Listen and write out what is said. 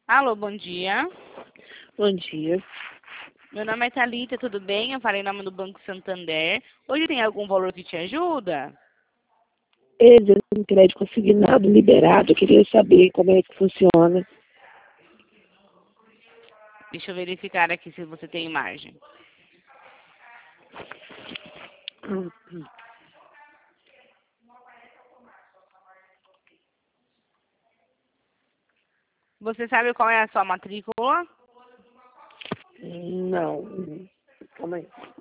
Alô, bom dia. Bom dia. Meu nome é Thalita, tudo bem? Eu falei em nome do Banco Santander. Hoje tem algum valor que te ajuda? Ele não crédito consignado, liberado. Eu queria saber como é que funciona. Deixa eu verificar aqui se você tem margem. Você sabe qual é a sua matrícula? Não. Calma aí.